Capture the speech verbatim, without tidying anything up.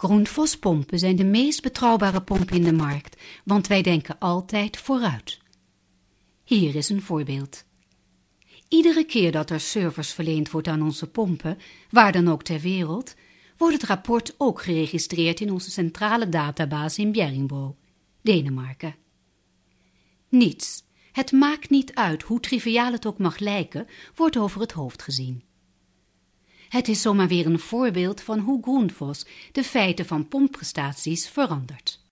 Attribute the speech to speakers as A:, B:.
A: Grundfos pompen zijn de meest betrouwbare pompen in de markt, want wij denken altijd vooruit. Hier is een voorbeeld. Iedere keer dat er service verleend wordt aan onze pompen, waar dan ook ter wereld, wordt het rapport ook geregistreerd in onze centrale database in Bjerringbro, Denemarken. Niets, het maakt niet uit hoe triviaal het ook mag lijken, wordt over het hoofd gezien. Het is zomaar weer een voorbeeld van hoe Grundfos de feiten van pompprestaties verandert.